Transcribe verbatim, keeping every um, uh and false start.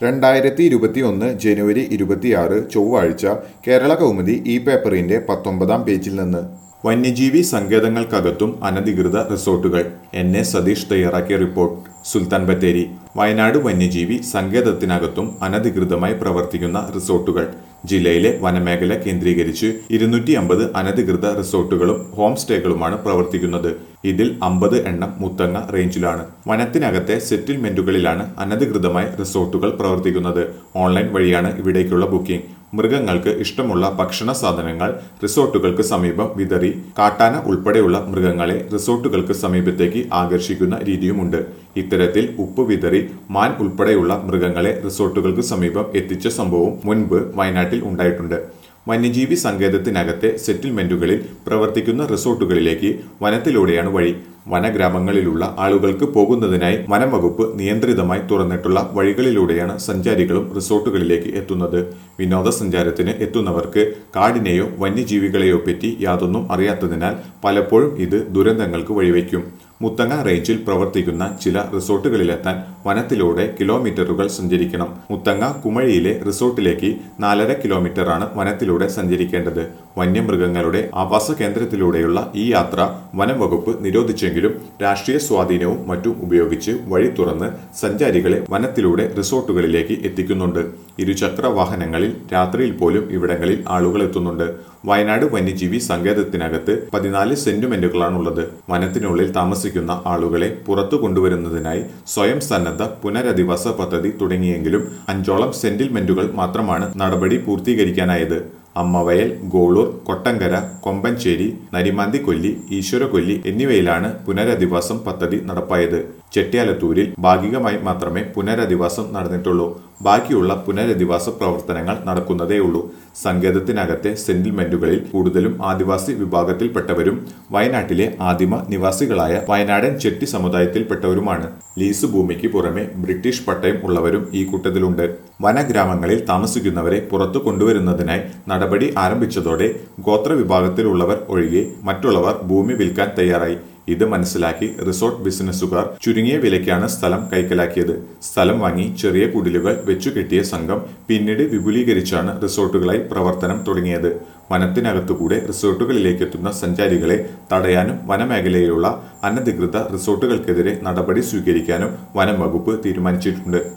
രണ്ടായിരത്തി ഇരുപത്തി ഒന്ന് ജനുവരി ഇരുപത്തിയാറ് ചൊവ്വാഴ്ച കേരള കൗമുദി ഈ പേപ്പറിന്റെ പത്തൊമ്പതാം പേജിൽ നിന്ന് വന്യജീവി സങ്കേതങ്ങൾക്കകത്തും അനധികൃത റിസോർട്ടുകൾ എൻ എ സതീഷ് തയ്യാറാക്കിയ റിപ്പോർട്ട് സുൽത്താൻ ബത്തേരി വയനാട് വന്യജീവി സങ്കേതത്തിനകത്തും അനധികൃതമായി പ്രവർത്തിക്കുന്ന റിസോർട്ടുകൾ ജില്ലയിലെ വനമേഖല കേന്ദ്രീകരിച്ച് ഇരുന്നൂറ്റി അമ്പത് അനധികൃത റിസോർട്ടുകളും ഹോം സ്റ്റേകളുമാണ് പ്രവർത്തിക്കുന്നത്. ഇതിൽ അമ്പത് എണ്ണം മുത്തങ്ങ റേഞ്ചിലാണ്. വനത്തിനകത്തെ സെറ്റിൽമെന്റുകളിലാണ് അനധികൃതമായി റിസോർട്ടുകൾ പ്രവർത്തിക്കുന്നത്. ഓൺലൈൻ വഴിയാണ് ഇവിടേക്കുള്ള ബുക്കിംഗ്. മൃഗങ്ങൾക്ക് ഇഷ്ടമുള്ള ഭക്ഷണ സാധനങ്ങൾ റിസോർട്ടുകൾക്ക് സമീപം വിതറി കാട്ടാന ഉൾപ്പെടെയുള്ള മൃഗങ്ങളെ റിസോർട്ടുകൾക്ക് സമീപത്തേക്ക് ആകർഷിക്കുന്ന രീതിയുമുണ്ട്. ഇത്തരത്തിൽ ഉപ്പ് വിതറി മാൻ ഉൾപ്പെടെയുള്ള മൃഗങ്ങളെ റിസോർട്ടുകൾക്ക് സമീപം എത്തിച്ച സംഭവം മുൻപ് വയനാട്ടിൽ ഉണ്ടായിട്ടുണ്ട്. വന്യജീവി സങ്കേതത്തിനകത്തെ സെറ്റിൽമെന്റുകളിൽ പ്രവർത്തിക്കുന്ന റിസോർട്ടുകളിലേക്ക് വനത്തിലൂടെയാണ് വഴി. വനഗ്രാമങ്ങളിലുള്ള ആളുകൾക്ക് പോകുന്നതിനായി വനം വകുപ്പ് നിയന്ത്രിതമായി തുറന്നിട്ടുള്ള വഴികളിലൂടെയാണ് സഞ്ചാരികളും റിസോർട്ടുകളിലേക്ക് എത്തുന്നത്. വിനോദസഞ്ചാരത്തിന് എത്തുന്നവർക്ക് കാടിനെയോ വന്യജീവികളെയോ പറ്റി യാതൊന്നും അറിയാത്തതിനാൽ പലപ്പോഴും ഇത് ദുരന്തങ്ങൾക്ക് വഴിവെക്കും. മുത്തങ്ങ റേഞ്ചിൽ പ്രവർത്തിക്കുന്ന ചില റിസോർട്ടുകളിലെത്താൻ വനത്തിലൂടെ കിലോമീറ്ററുകൾ സഞ്ചരിക്കണം. മുത്തങ്ങ കുമഴിയിലെ റിസോർട്ടിലേക്ക് നാലര കിലോമീറ്ററാണ് വനത്തിലൂടെ സഞ്ചരിക്കേണ്ടത്. വന്യമൃഗങ്ങളുടെ ആവാസ കേന്ദ്രത്തിലൂടെയുള്ള ഈ യാത്ര വനം വകുപ്പ് നിരോധിച്ചെങ്കിലും രാഷ്ട്രീയ സ്വാധീനവും മറ്റും ഉപയോഗിച്ച് വഴി തുറന്ന് സഞ്ചാരികളെ വനത്തിലൂടെ റിസോർട്ടുകളിലേക്ക് എത്തിക്കുന്നുണ്ട്. ഇരുചക്ര വാഹനങ്ങളിൽ രാത്രിയിൽ പോലും ഇവിടങ്ങളിൽ ആളുകൾ എത്തുന്നുണ്ട്. വയനാട് വന്യജീവി സങ്കേതത്തിനകത്ത് പതിനാല് സെന്റിമെന്റുകളാണുള്ളത്. വനത്തിനുള്ളിൽ താമസിക്കുന്ന ആളുകളെ പുറത്തു കൊണ്ടുവരുന്നതിനായി സ്വയം സന്നദ്ധ പുനരധിവാസ പദ്ധതി തുടങ്ങിയെങ്കിലും അഞ്ചോളം സെന്റിൽമെന്റുകൾ മാത്രമാണ് നടപടി പൂർത്തീകരിക്കാനായത്. അമ്മവയൽ, ഗോളൂർ, കൊട്ടങ്കര, കൊമ്പഞ്ചേരി, നരിമാന്തിക്കൊല്ലി, ഈശ്വരകൊല്ലി എന്നിവയിലാണ് പുനരധിവാസം പദ്ധതി നടപ്പായത്. ചെട്യാലത്തൂരിൽ ഭാഗികമായി മാത്രമേ പുനരധിവാസം നടന്നിട്ടുള്ളൂ. ബാക്കിയുള്ള പുനരധിവാസ പ്രവർത്തനങ്ങൾ നടക്കുന്നതേയുള്ളൂ. സങ്കേതത്തിനകത്തെ സെറ്റിൽമെന്റുകളിൽ കൂടുതലും ആദിവാസി വിഭാഗത്തിൽപ്പെട്ടവരും വയനാട്ടിലെ ആദിമ നിവാസികളായ വയനാടൻ ചെട്ടി സമുദായത്തിൽപ്പെട്ടവരുമാണ്. ലീസ് ഭൂമിക്ക് പുറമെ ബ്രിട്ടീഷ് പട്ടയം ഉള്ളവരും ഈ കൂട്ടത്തിലുണ്ട്. വനഗ്രാമങ്ങളിൽ താമസിക്കുന്നവരെ പുറത്തു കൊണ്ടുവരുന്നതിനായി നടപടി ആരംഭിച്ചതോടെ ഗോത്രവിഭാഗത്തിലുള്ളവർ ഒഴികെ മറ്റുള്ളവർ ഭൂമി വിൽക്കാൻ തയ്യാറായി. ഇത് മനസ്സിലാക്കി റിസോർട്ട് ബിസിനസ്സുകാർ ചുരുങ്ങിയ വിലയ്ക്കാണ് സ്ഥലം കൈക്കലാക്കിയത്. സ്ഥലം വാങ്ങി ചെറിയ കുടിലുകൾ വെച്ചുകെട്ടിയ സംഘം പിന്നീട് വിപുലീകരിച്ചാണ് റിസോർട്ടുകളായി പ്രവർത്തനം തുടങ്ങിയത്. വനത്തിനകത്തുകൂടെ റിസോർട്ടുകളിലേക്കെത്തുന്ന സഞ്ചാരികളെ തടയാനും വനമേഖലയിലുള്ള അനധികൃത റിസോർട്ടുകൾക്കെതിരെ നടപടി സ്വീകരിക്കാനും വനം വകുപ്പ് തീരുമാനിച്ചിട്ടുണ്ട്.